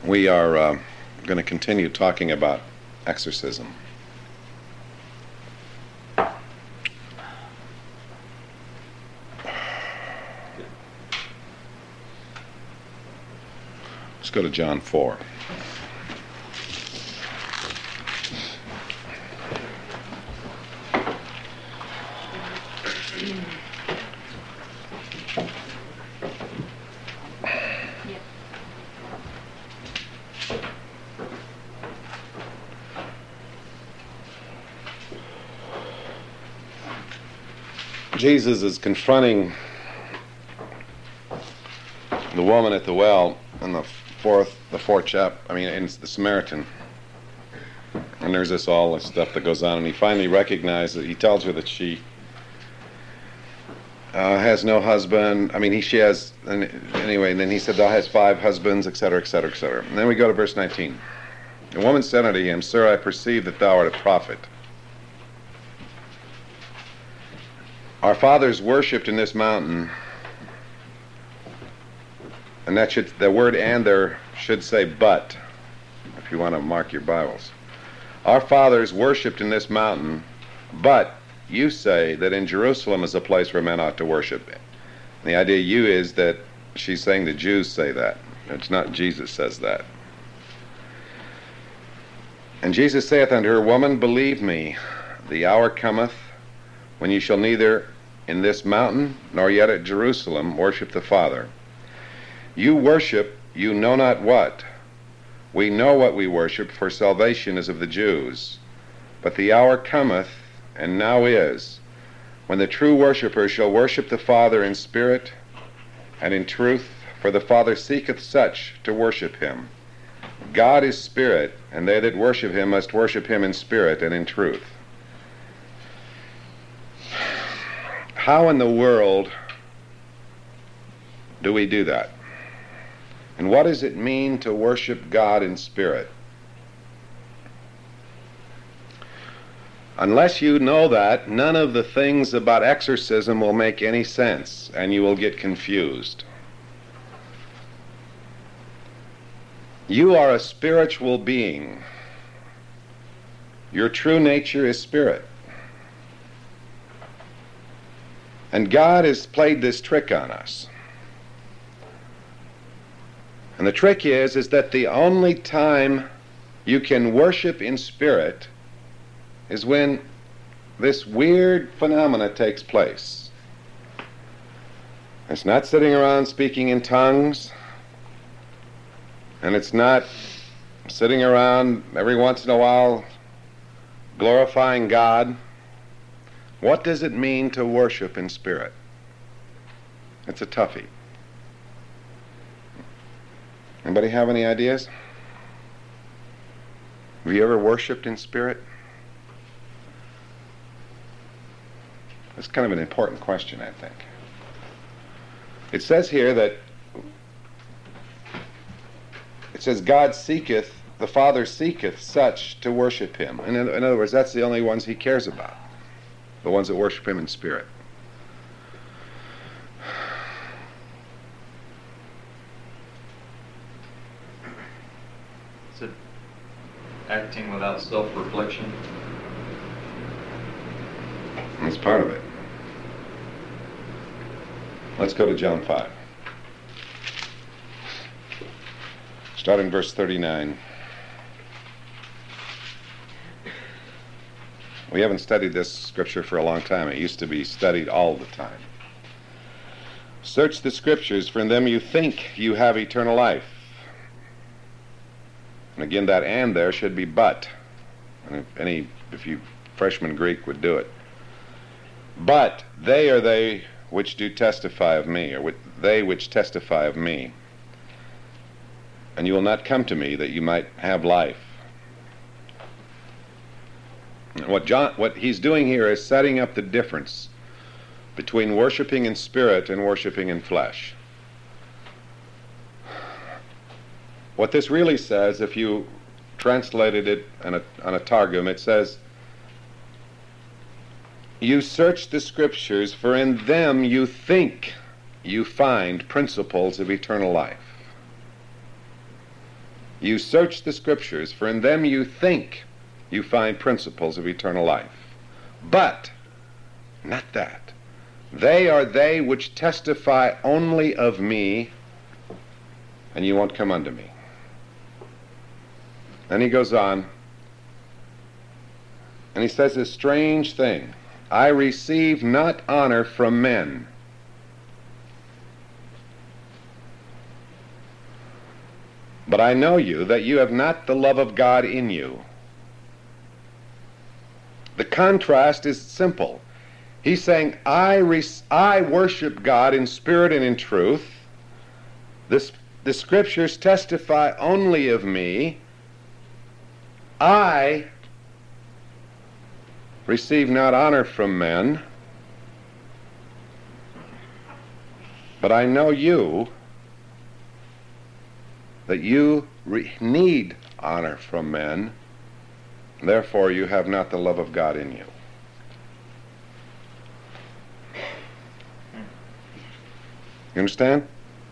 We are going to continue talking about exorcism. Let's go to John 4. Jesus is confronting the woman at the well in the fourth chapter. In the Samaritan. And there's all this stuff that goes on, and he finally recognizes. He tells her that she has no husband. She has anyway. And then he said, "Thou hast 5 husbands, etc., etc., etc." And then we go to verse 19. The woman said unto him, "Sir, I perceive that thou art a prophet. Our fathers worshipped in this mountain," and the word "and" there should say "but," if you want to mark your Bibles. "Our fathers worshipped in this mountain, but you say that in Jerusalem is a place where men ought to worship." And the idea "you" is that she's saying the Jews say that. It's not Jesus says that. "And Jesus saith unto her, Woman, believe me, the hour cometh when ye shall neither in this mountain nor yet at Jerusalem worship the Father. You worship you know not what. We know what we worship, for salvation is of the Jews. But the hour cometh, and now is, when the true worshippers shall worship the Father in spirit and in truth, for the Father seeketh such to worship him. God is spirit, and they that worship him must worship him in spirit and in truth." How in the world do we do that? And what does it mean to worship God in spirit? Unless you know that, none of the things about exorcism will make any sense, and you will get confused. You are a spiritual being. Your true nature is spirit. And God has played this trick on us. And the trick is that the only time you can worship in spirit is when this weird phenomena takes place. It's not sitting around speaking in tongues, and it's not sitting around every once in a while glorifying God. What does it mean to worship in spirit? It's a toughie. Anybody have any ideas? Have you ever worshipped in spirit? That's kind of an important question, I think. It says here that God seeketh, the Father seeketh such to worship him. In other words, that's the only ones he cares about. The ones that worship him in spirit. Is it acting without self-reflection? That's part of it. Let's go to John 5. Start in verse 39. We haven't studied this scripture for a long time. It used to be studied all the time. "Search the scriptures, for in them you think you have eternal life." And again, that "and" there should be "but." And if you freshman Greek would do it. "But they are they which do testify of me," or "they which testify of me. And you will not come to me that you might have life." What he's doing here is setting up the difference between worshiping in spirit and worshiping in flesh. What this really says, if you translated it on a Targum, it says, "You search the scriptures, for in them you think you find principles of eternal life." You search the Scriptures, for in them you think you find principles of eternal life. But, not that. They are they which testify only of me, and you won't come unto me. Then he goes on, and he says this strange thing. I receive not honor from men. But I know you, that you have not the love of God in you. The contrast is simple. He's saying, I worship God in spirit and in truth. The Scriptures testify only of me. I receive not honor from men, but I know you, that you need honor from men, therefore you have not the love of God in you. You understand?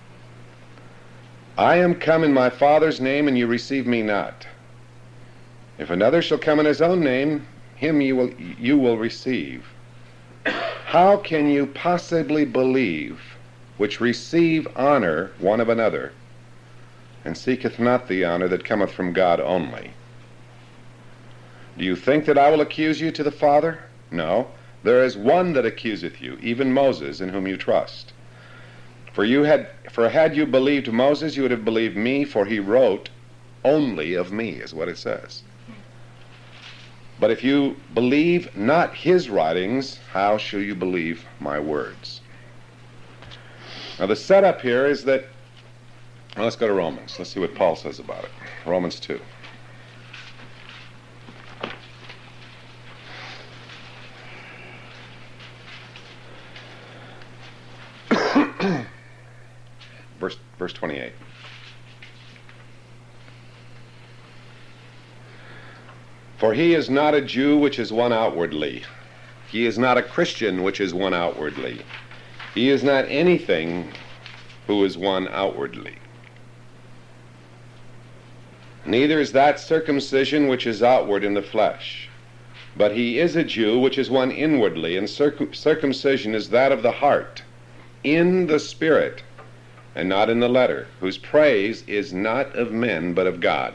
I am come in my Father's name, and you receive me not. If another shall come in his own name, him you will receive. How can you possibly believe which receive honor one of another, and seeketh not the honor that cometh from God only? Do you think that I will accuse you to the Father? No. There is one that accuseth you, even Moses, in whom you trust. For had you believed Moses, you would have believed me, for he wrote only of me, is what it says. But if you believe not his writings, how shall you believe my words? Now the setup here is that, well, let's go to Romans. Let's see what Paul says about it. Romans 2. Verse 28. For he is not a Jew which is one outwardly. He is not a Christian which is one outwardly. He is not anything who is one outwardly. Neither is that circumcision which is outward in the flesh. But he is a Jew which is one inwardly, and circumcision is that of the heart, in the spirit, and not in the letter, whose praise is not of men, but of God.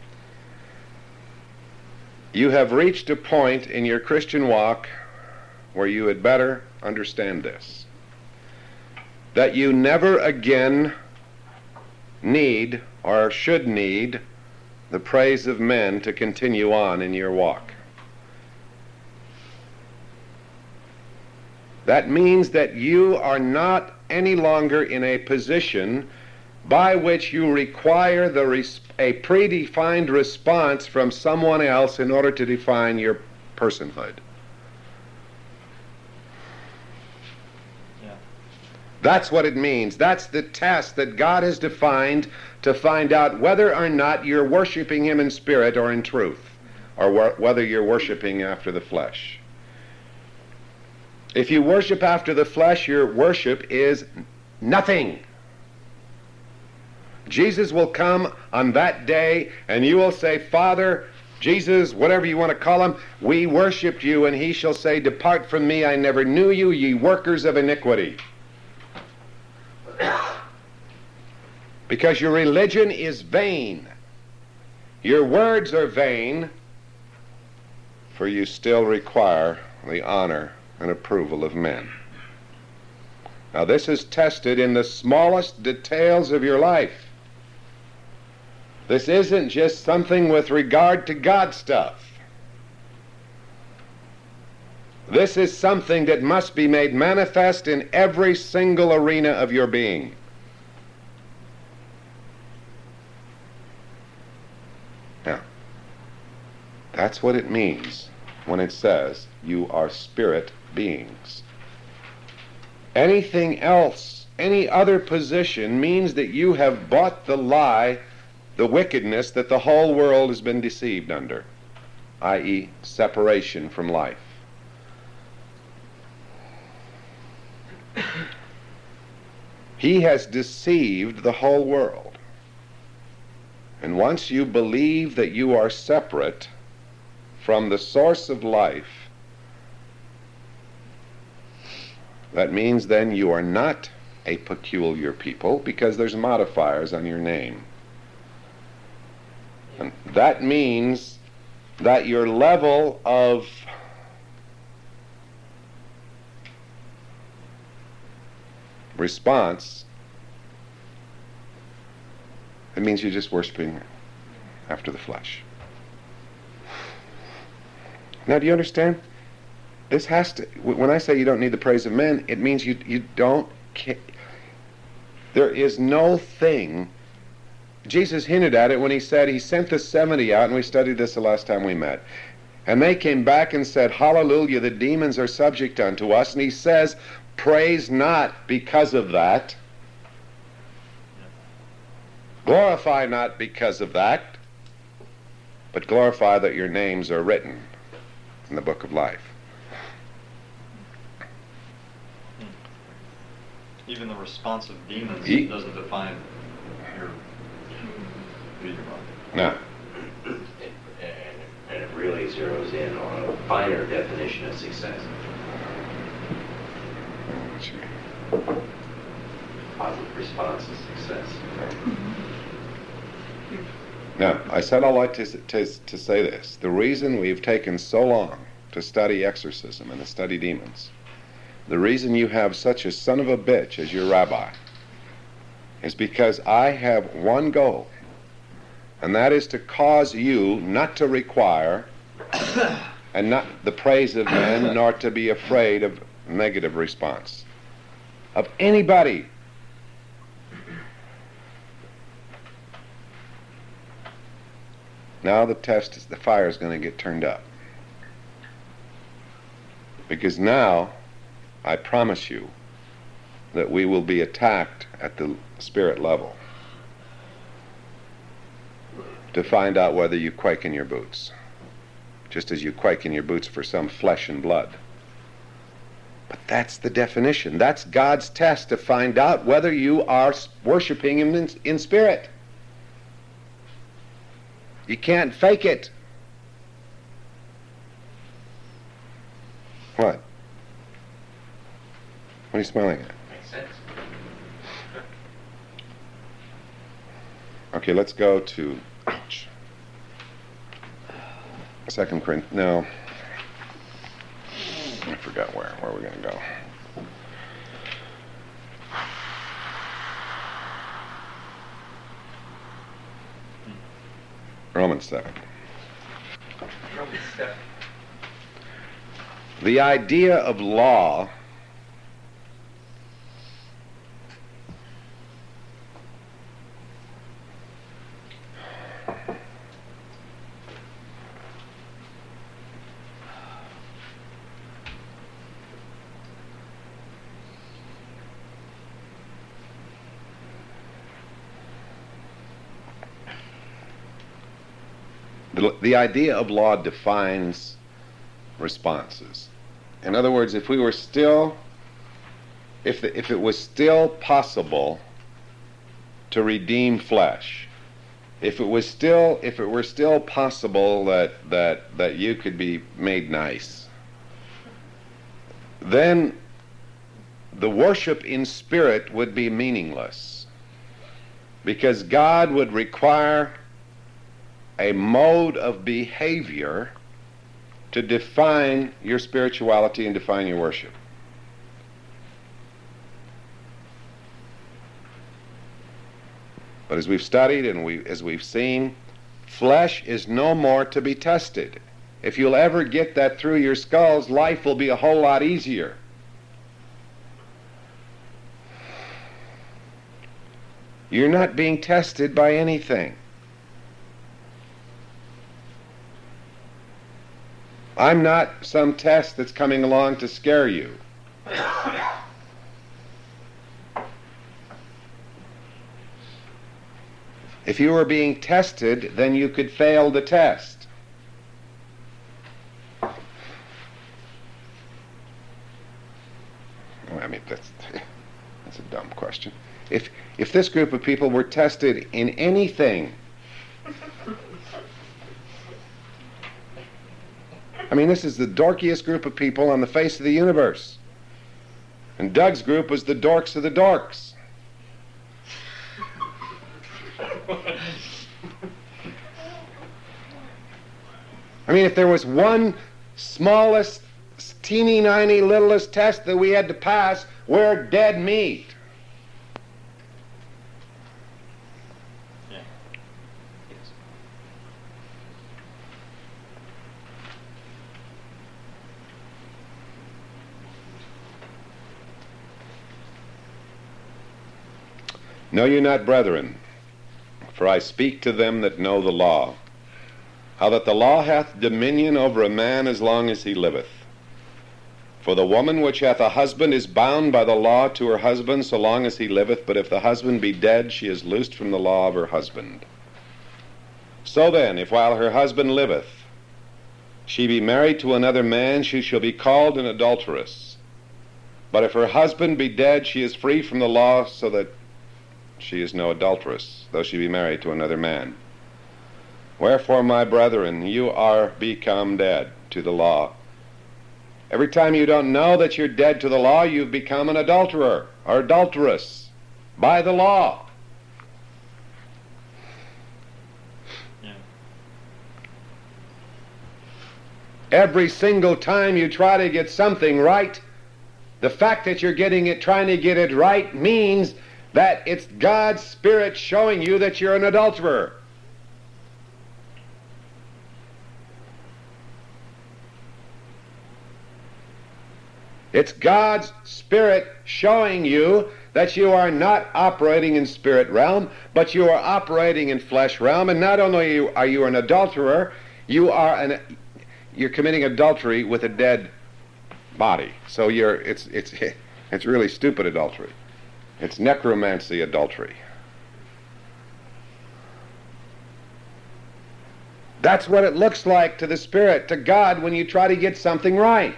You have reached a point in your Christian walk where you had better understand this, that you never again need or should need the praise of men to continue on in your walk. That means that you are not any longer in a position by which you require a predefined response from someone else in order to define your personhood. Yeah. That's what it means. That's the test that God has defined to find out whether or not you're worshiping him in spirit or in truth, or whether you're worshiping after the flesh. If you worship after the flesh, your worship is nothing. Jesus will come on that day, and you will say, Father, Jesus, whatever you want to call him, we worshiped you, and he shall say, Depart from me, I never knew you, ye workers of iniquity. Because your religion is vain. Your words are vain, for you still require the honor and approval of men. Now this is tested in the smallest details of your life. This isn't just something with regard to God stuff. This is something that must be made manifest in every single arena of your being. Now, that's what it means when it says you are spirit beings. Anything else, any other position, means that you have bought the lie, the wickedness that the whole world has been deceived under, i.e., separation from life. He has deceived the whole world. And once you believe that you are separate from the source of life, that means then you are not a peculiar people, because there's modifiers on your name. And that means that your level of response, it means you're just worshiping after the flesh. Now, do you understand? This has to, when I say you don't need the praise of men, it means you don't, there is no thing. Jesus hinted at it when he said he sent the 70 out, and we studied this the last time we met. And they came back and said, hallelujah, the demons are subject unto us. And he says, praise not because of that. Glorify not because of that, but glorify that your names are written in the book of life. Even the response of demons doesn't define your who you are. No. And it really zeroes in on a finer definition of success. Positive response to success. Now, I said I'd like to say this. The reason we've taken so long to study exorcism and to study demons, the reason you have such a son of a bitch as your rabbi, is because I have one goal, and that is to cause you not to require and not the praise of men, nor to be afraid of negative response of anybody. Now the test is, the fire is going to get turned up. Because now, I promise you that we will be attacked at the spirit level to find out whether you quake in your boots, just as you quake in your boots for some flesh and blood. But that's the definition. That's God's test to find out whether you are worshiping Him in spirit. You can't fake it. What? What are you smiling at? Makes sense. Okay, let's go to, ouch, 2 Corinthians, no, I forgot where we're going to go. Romans 7. Romans 7. The idea of law the idea of law defines responses. In other words, if it was still possible to redeem flesh, if it were still possible that you could be made nice, then the worship in spirit would be meaningless, because God would require a mode of behavior to define your spirituality and define your worship. But as we've studied and as we've seen, flesh is no more to be tested. If you'll ever get that through your skulls, life will be a whole lot easier. You're not being tested by anything. I'm not some test that's coming along to scare you. If you were being tested, then you could fail the test. I mean, that's a dumb question. If this group of people were tested in anything I mean, this is the dorkiest group of people on the face of the universe. And Doug's group was the dorks of the dorks. I mean, if there was one smallest, teeny-niney, littlest test that we had to pass, we're dead meat. Yeah. Know ye not, brethren, for I speak to them that know the law, how that the law hath dominion over a man as long as he liveth. For the woman which hath a husband is bound by the law to her husband so long as he liveth, but if the husband be dead, she is loosed from the law of her husband. So then, if while her husband liveth, she be married to another man, she shall be called an adulteress. But if her husband be dead, she is free from the law, so that she is no adulteress, though she be married to another man. Wherefore, my brethren, you are become dead to the law. Every time you don't know that you're dead to the law, you've become an adulterer or adulteress by the law. Yeah. Every single time you try to get something right, the fact that you're trying to get it right means that it's God's Spirit showing you that you're an adulterer. It's God's Spirit showing you that you are not operating in spirit realm, but you are operating in flesh realm. And not only are you an adulterer, you're committing adultery with a dead body. So it's really stupid adultery. It's necromancy adultery. That's what it looks like to the Spirit, to God, when you try to get something right.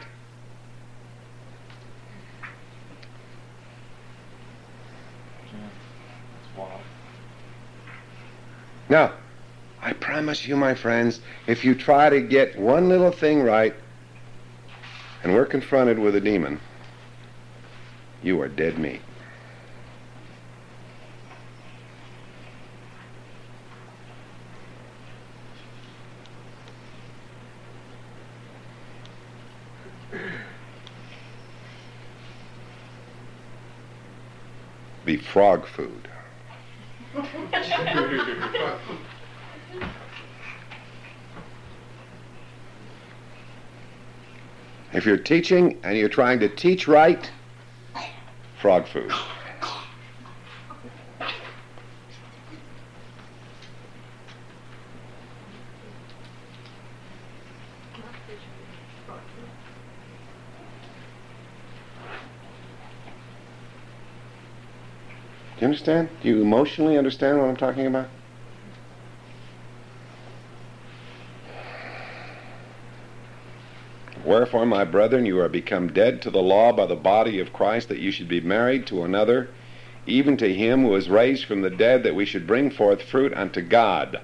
Now, I promise you, my friends, if you try to get one little thing right, and we're confronted with a demon, you are dead meat. The frog food. If you're teaching and you're trying to teach right, frog food. Do you understand? Do you emotionally understand what I'm talking about? Wherefore, my brethren, you are become dead to the law by the body of Christ, that you should be married to another, even to him who was raised from the dead, that we should bring forth fruit unto God.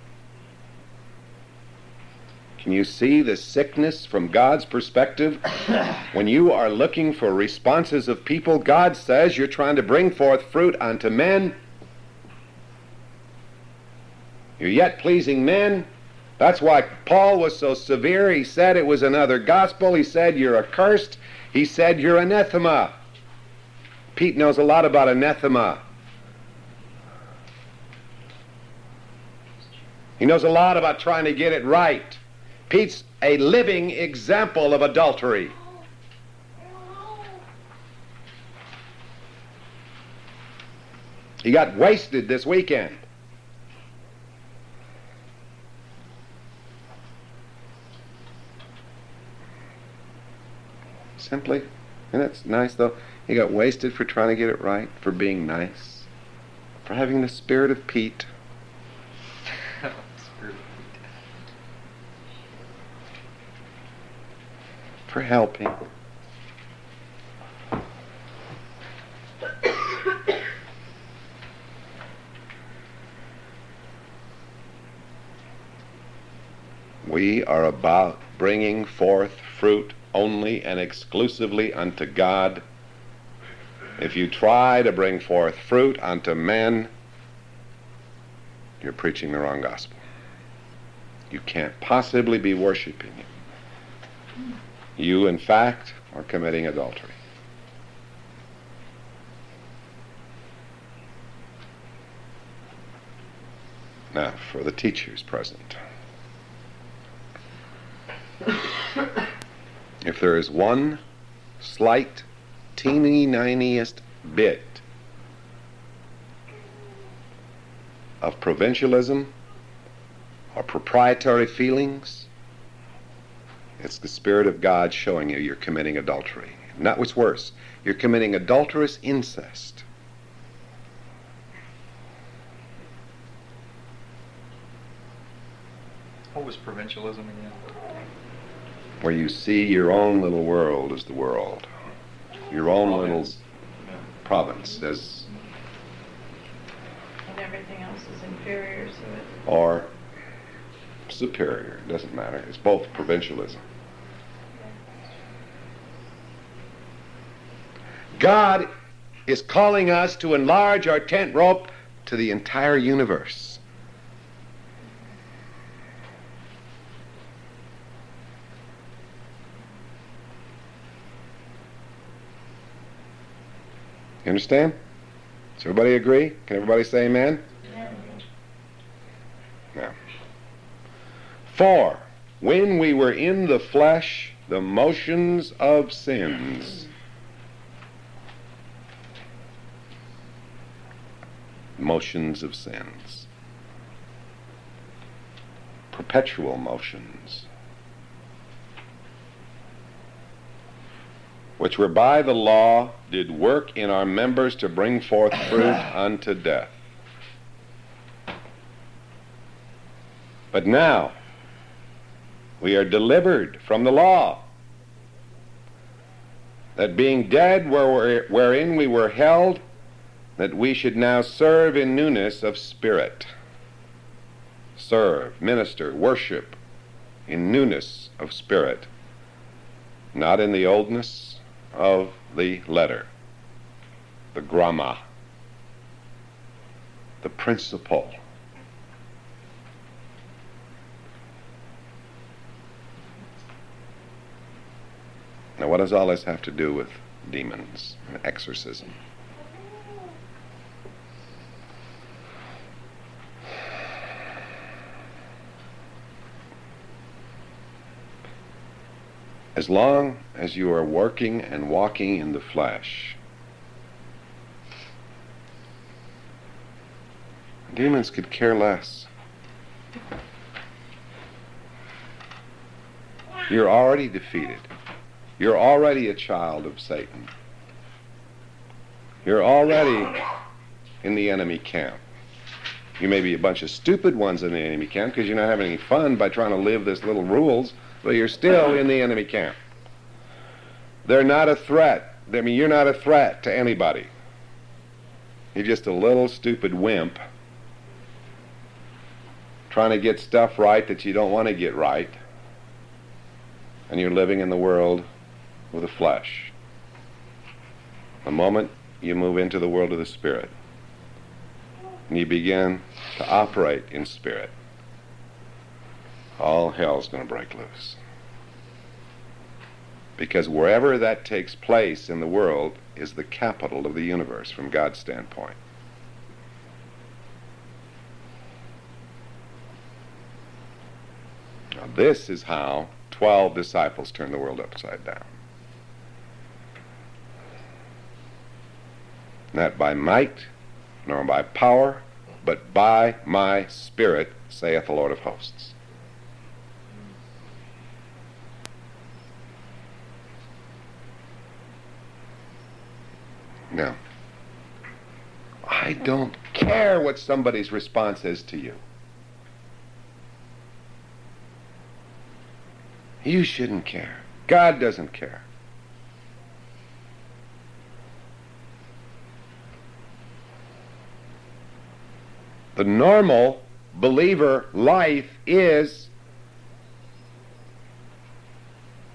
Can you see the sickness from God's perspective? When you are looking for responses of people, God says you're trying to bring forth fruit unto men. You're yet pleasing men. That's why Paul was so severe. He said it was another gospel. He said you're accursed. He said you're anathema. Pete knows a lot about anathema. He knows a lot about trying to get it right. Pete's a living example of adultery. He got wasted this weekend. Simply, and that's nice though, he got wasted for trying to get it right, for being nice, for having the spirit of Pete. For helping. We are about bringing forth fruit only and exclusively unto God. If you try to bring forth fruit unto men, you're preaching the wrong gospel. You can't possibly be worshiping Him. You, in fact, are committing adultery. Now, for the teachers present. If there is one slight, teeny-tiniest bit of provincialism or proprietary feelings, it's the Spirit of God showing you you're committing adultery. Not what's worse, you're committing adulterous incest. What was provincialism again? Where you see your own little world as the world. Your own little province as... And everything else is inferior to it. Or superior, it doesn't matter. It's both provincialism. God is calling us to enlarge our tent rope to the entire universe. You understand? Does everybody agree? Can everybody say amen? Yeah. Now. 4. When we were in the flesh, the motions of sins. Motions of sins. Perpetual motions. Which were by the law did work in our members to bring forth fruit unto death. But now we are delivered from the law, that being dead wherein we were held, that we should now serve in newness of spirit. Serve, minister, worship in newness of spirit, not in the oldness of the letter, the gramma, the principle. Now, what does all this have to do with demons and exorcism? As long as you are working and walking in the flesh, demons could care less. You're already defeated. You're already a child of Satan. You're already in the enemy camp. You may be a bunch of stupid ones in the enemy camp because you're not having any fun by trying to live this little rules, but you're still in the enemy camp. They're not a threat. I mean, you're not a threat to anybody. You're just a little stupid wimp trying to get stuff right that you don't want to get right, and you're living in the world with the flesh. The moment you move into the world of the Spirit and you begin to operate in Spirit, all hell's going to break loose. Because wherever that takes place in the world is the capital of the universe from God's standpoint. Now, this is how 12 disciples turned the world upside down. Not by might, nor by power, but by my Spirit, saith the Lord of hosts. Now, I don't care what somebody's response is to you. You shouldn't care. God doesn't care. The normal believer life is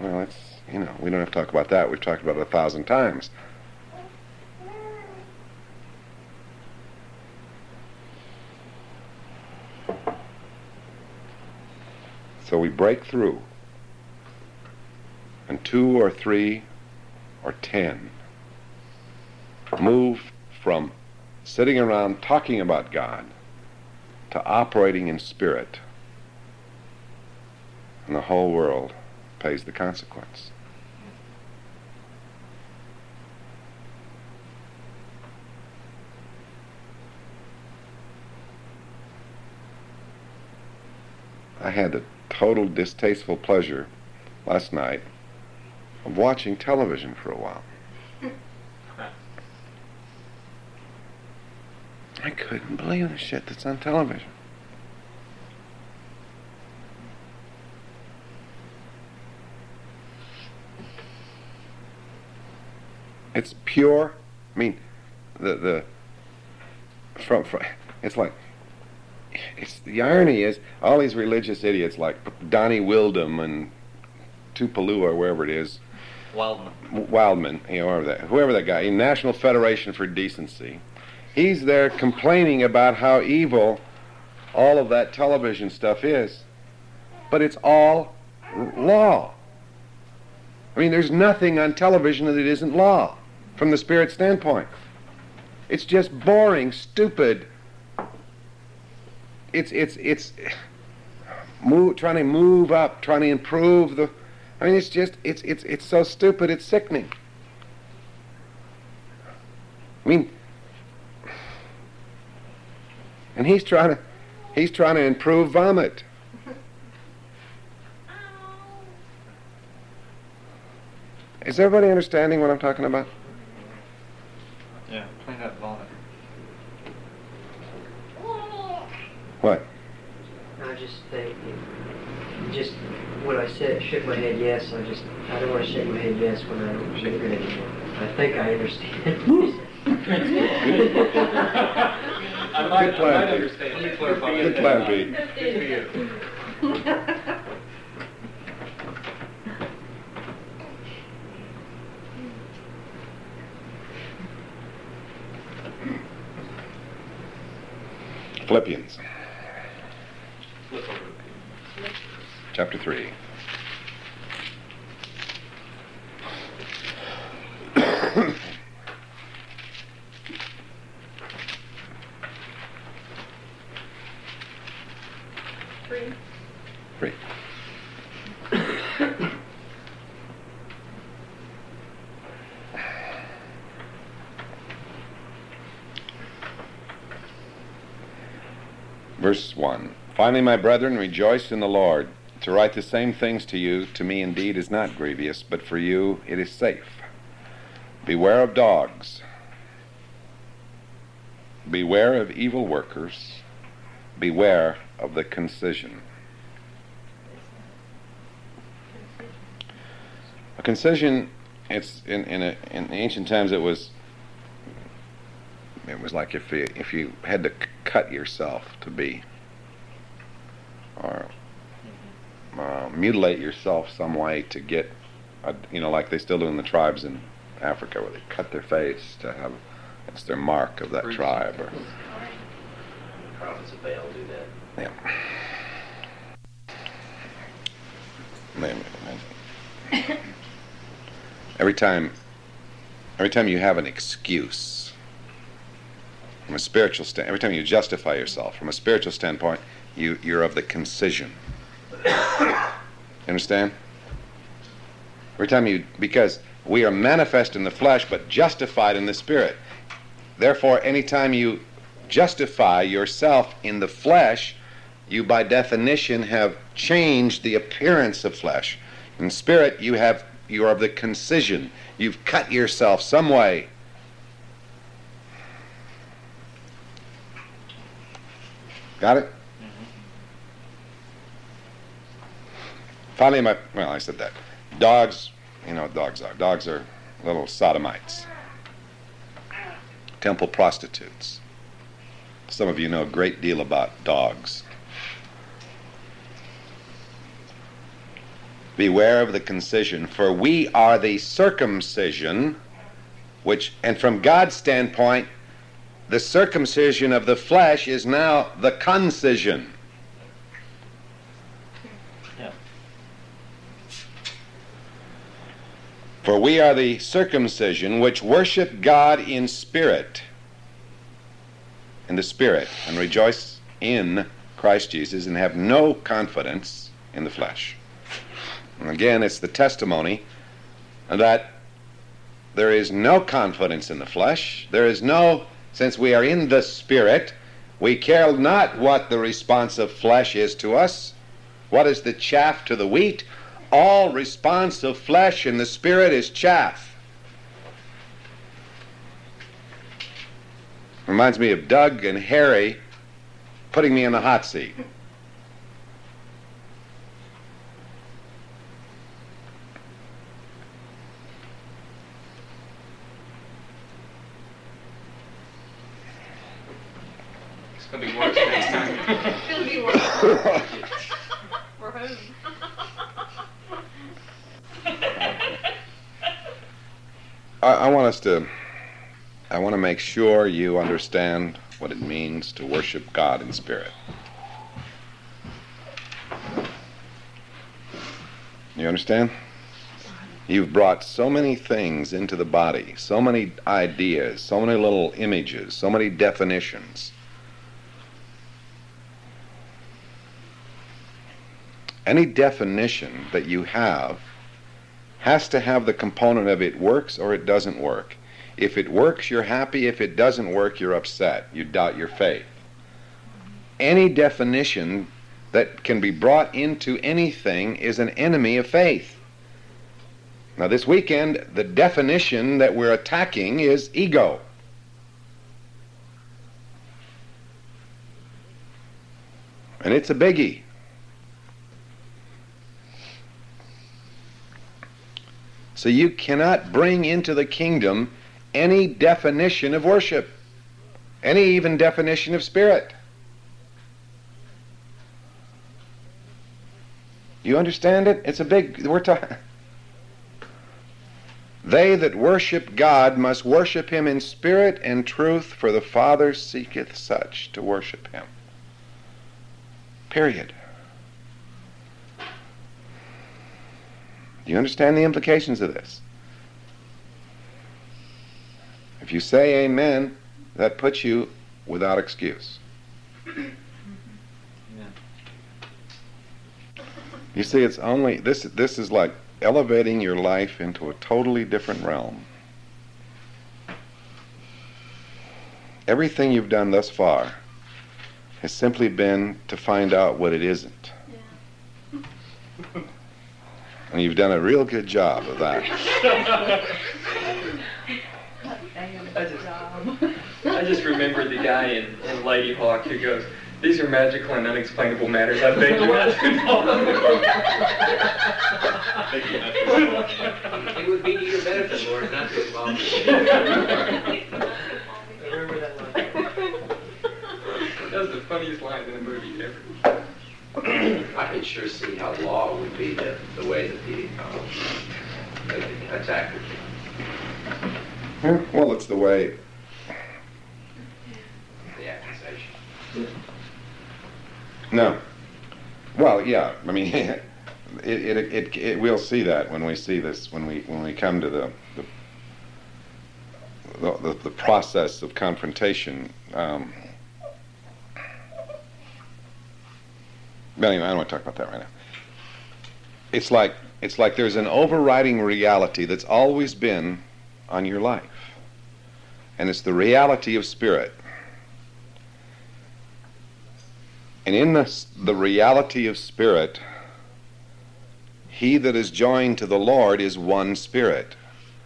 Well, it's, we don't have to talk about that. We've talked about it 1,000 times. So we break through, and 2 or 3 or 10 move from sitting around talking about God to operating in spirit, and the whole world pays the consequence. I had the total distasteful pleasure last night of watching television for a while. I couldn't believe the shit that's on television. It's pure. I mean, it's like, it's the irony is all these religious idiots like Donnie Wildum and Tupelo or wherever it is, Wildman, whoever that guy, National Federation for Decency, he's there complaining about how evil all of that television stuff is, but it's all law. I mean, there's nothing on television that isn't law from the spirit standpoint. It's just boring, stupid. It's trying to move up, trying to improve the. I mean, it's so stupid. It's sickening. I mean, and he's trying to improve vomit. Is everybody understanding what I'm talking about? Yeah, clean that vomit. What? I just think, just when I said, shook my head yes, I don't want to shake my head yes when I don't shake my head anymore. I think I understand. I might understand. You clarify. Good plan, B. Good for you. Philippians, Flip over. chapter 3. Three. Verse 1. Finally, my brethren, rejoice in the Lord. To write the same things to you, to me indeed is not grievous, but for you it is safe. Beware of dogs. Beware of evil workers. Beware of the concision. A concision, it's in ancient times it was like if you had to cut yourself to be, or mutilate yourself some way to get, like they still do in the tribes in Africa, where they cut their face to have, it's their mark of that tribe. Or, Prophets of Baal do that. yeah. Every time you have an excuse from a spiritual standpoint, every time you justify yourself from a spiritual standpoint, you're of the concision. Understand? Every time because we are manifest in the flesh but justified in the spirit. Therefore, anytime you justify yourself in the flesh, you by definition have changed the appearance of flesh. In spirit, you are of the concision. You've cut yourself some way. Got it? Finally, I said that. Dogs, what dogs are. Dogs are little sodomites. Temple prostitutes. Some of you know a great deal about dogs. Beware of the concision, for we are the circumcision, and from God's standpoint, the circumcision of the flesh is now the concision. Yeah. For we are the circumcision which worship God in spirit, in the Spirit, and rejoice in Christ Jesus, and have no confidence in the flesh. And again, it's the testimony that there is no confidence in the flesh. There is no, since we are in the Spirit, we care not what the response of flesh is to us. What is the chaff to the wheat? All response of flesh in the Spirit is chaff. Reminds me of Doug and Harry putting me in the hot seat. It's going to be worse next time. It's gonna be worse. For whom? I want to make sure you understand what it means to worship God in spirit. You understand? You've brought so many things into the body, so many ideas, so many little images, so many definitions. Any definition that you have has to have the component of it works or it doesn't work. If it works, you're happy. If it doesn't work, you're upset. You doubt your faith. Any definition that can be brought into anything is an enemy of faith. Now this weekend, the definition that we're attacking is ego. And it's a biggie. So you cannot bring into the kingdom any definition of worship, any even definition of spirit. You understand it? It's a big, we're talking. They that worship God must worship him in spirit and truth, for the Father seeketh such to worship him. Period. Do you understand the implications of this? If you say amen, that puts you without excuse. Yeah. You see, it's only, this is like elevating your life into a totally different realm. Everything you've done thus far has simply been to find out what it isn't. Yeah. And you've done a real good job of that. I just remember the guy in Lady Hawk who goes, "These are magical and unexplainable matters. I beg you not to involve It would be to your benefit, Lord, not to involve you. Remember that line. That was the funniest line in the movie ever. I can sure see how law would be the way that the attack would be. Well, it's the way. The accusation. No. Well, yeah. I mean, it we'll see that when we see this, when we come to the process of confrontation. But anyway, I don't want to talk about that right now. It's like there's an overriding reality that's always been on your life, and it's the reality of spirit. And in the reality of spirit, he that is joined to the Lord is one spirit.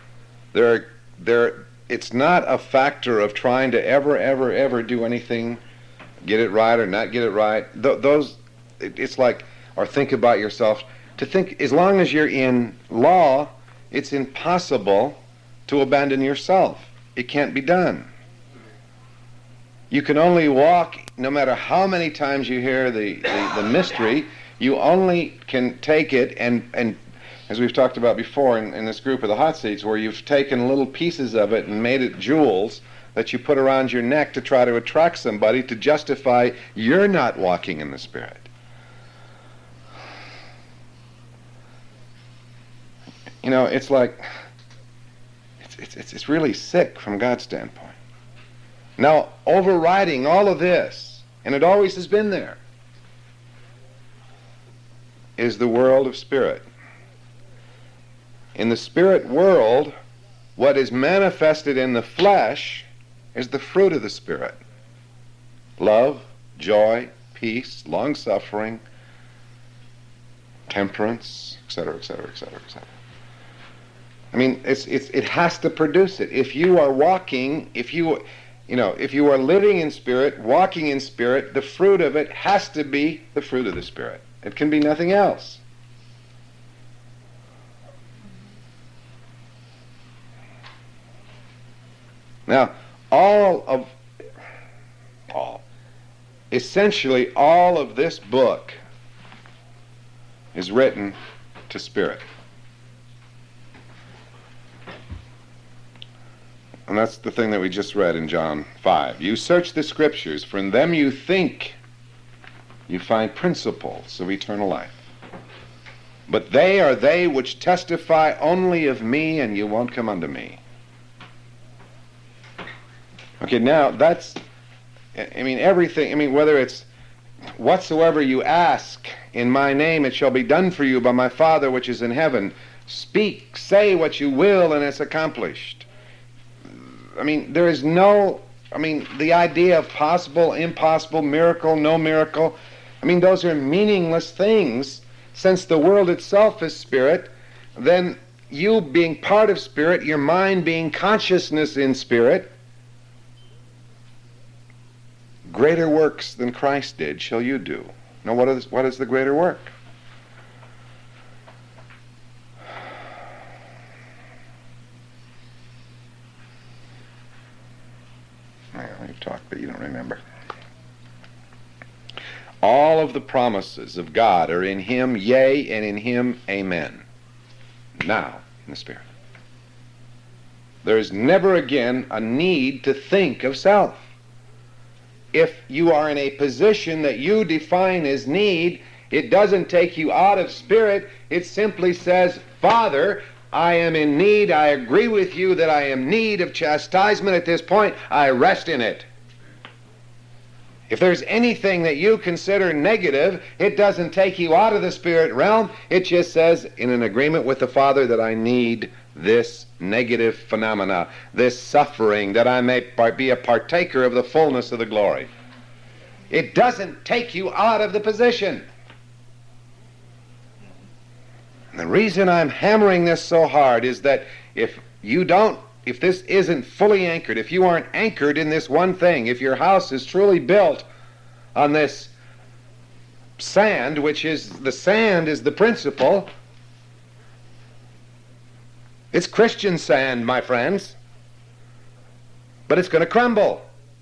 It's not a factor of trying to ever do anything, get it right or not get it right. It's like, or think about yourself. To think, as long as you're in law, it's impossible to abandon yourself. It can't be done. You can only walk, no matter how many times you hear the mystery, you only can take it and as we've talked about before in this group of the hot seats, where you've taken little pieces of it and made it jewels that you put around your neck to try to attract somebody to justify you're not walking in the Spirit. You know, it's like, it's really sick from God's standpoint. Now, overriding all of this, and it always has been there, is the world of spirit. In the spirit world, what is manifested in the flesh is the fruit of the Spirit. Love, joy, peace, long-suffering, temperance, etc., etc., etc., etc. I mean, it has to produce it. If you are walking, if you are living in Spirit, walking in Spirit, the fruit of it has to be the fruit of the Spirit. It can be nothing else. Now, essentially all of this book is written to Spirit. And that's the thing that we just read in John 5. You search the Scriptures, for in them you think you find principles of eternal life. But they are they which testify only of me, and you won't come unto me. Okay, now that's, everything, whether it's whatsoever you ask in my name, it shall be done for you by my Father which is in heaven. Speak, say what you will, and it's accomplished. There is no, the idea of possible, impossible, miracle, no miracle, those are meaningless things. Since the world itself is spirit, then you being part of spirit, your mind being consciousness in spirit, greater works than Christ did shall you do. Now what is the greater work? We've talked, but you don't remember. All of the promises of God are in Him, yea, and in Him, amen. Now, in the Spirit. There is never again a need to think of self. If you are in a position that you define as need, it doesn't take you out of spirit. It simply says, Father, I am in need. I agree with you that I am in need of chastisement at this point. I rest in it. If there's anything that you consider negative, it doesn't take you out of the spirit realm. It just says, in an agreement with the Father, that I need this negative phenomena, this suffering, that I may be a partaker of the fullness of the glory. It doesn't take you out of the position. And the reason I'm hammering this so hard is that if this isn't fully anchored, if you aren't anchored in this one thing, if your house is truly built on this sand, which is the sand is the principle, it's Christian sand, my friends, but it's going to crumble.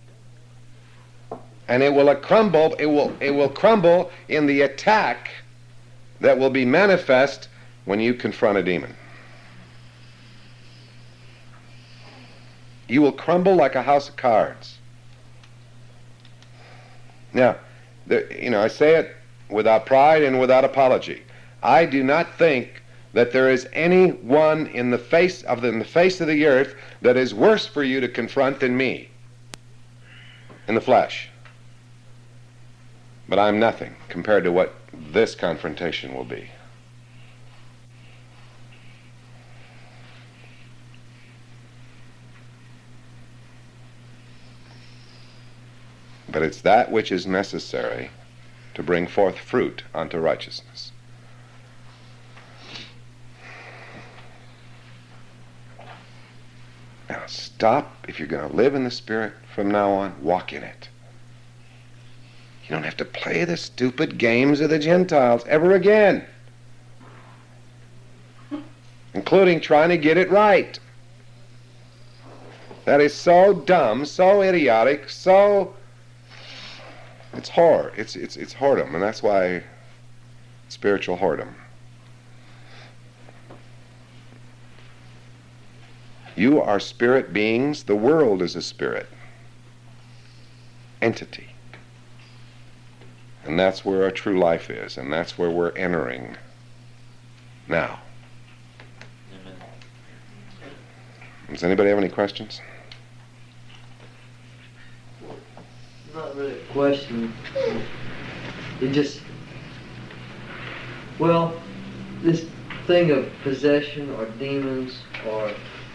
And it will crumble in the attack that will be manifest when you confront a demon. You will crumble like a house of cards. Now, I say it without pride and without apology. I do not think that there is anyone in the face of the earth that is worse for you to confront than me in the flesh. But I'm nothing compared to what this confrontation will be. But it's that which is necessary to bring forth fruit unto righteousness. Now stop. If you're going to live in the Spirit from now on, walk in it. You don't have to play the stupid games of the Gentiles ever again, including trying to get it right. That is so dumb, so idiotic, it's horror. It's whoredom, and that's why spiritual whoredom. You are spirit beings. The world is a spirit entity. And that's where our true life is, and that's where we're entering now. Amen. Does anybody have any questions? Not really a question. It just, well, this thing of possession or demons or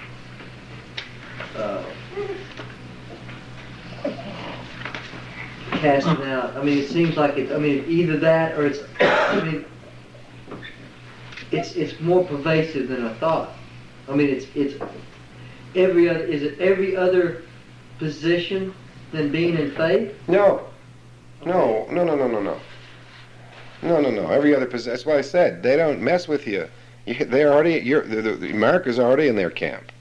casting out. I mean, it seems like it's. I mean, either that or it's. I mean, it's more pervasive than I thought. I mean, it's every other. Is it every other position than being in faith? No. No. Every other possession. That's why I said they don't mess with you. They're already. America's already in their camp.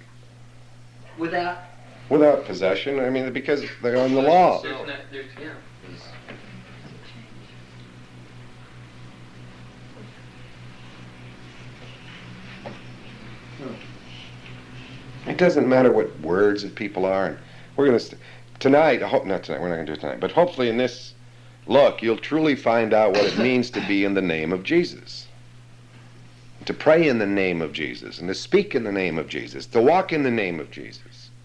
Without possession. I mean, because they're on the law. It doesn't matter what words that people are. And we're going to tonight. Not tonight. We're not going to do it tonight. But hopefully, in this look, you'll truly find out what it means to be in the name of Jesus, to pray in the name of Jesus, and to speak in the name of Jesus, to walk in the name of Jesus.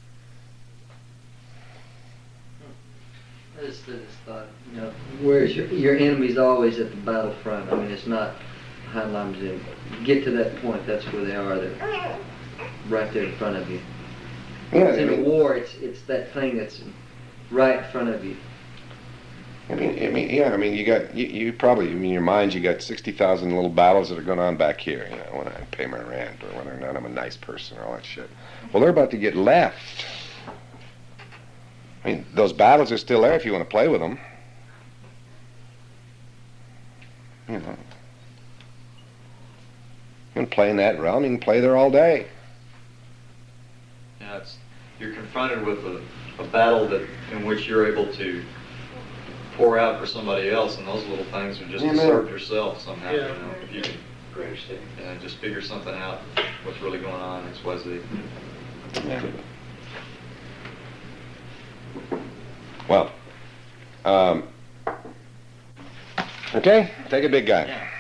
I just thought, you know, whereas your enemy's always at the battlefront. I mean, it's not Heinlein. You get to that point, that's where they are. They're right there in front of you. Yeah, It's in a war. It's that thing that's right in front of you. You probably, in your mind, you got 60,000 little battles that are going on back here. You know, when I pay my rent, or whether or not I'm a nice person, or all that shit. Well, they're about to get left. I mean, those battles are still there if you want to play with them. You know, you can play in that realm. You can play there all day. Yeah, you're confronted with a battle in which you're able to pour out for somebody else, and those little things are just to serve yourself somehow. Yeah. You know, if you can just figure something out, what's really going on, X, Y, Z. Yeah. Well, okay, take a big guy. Yeah.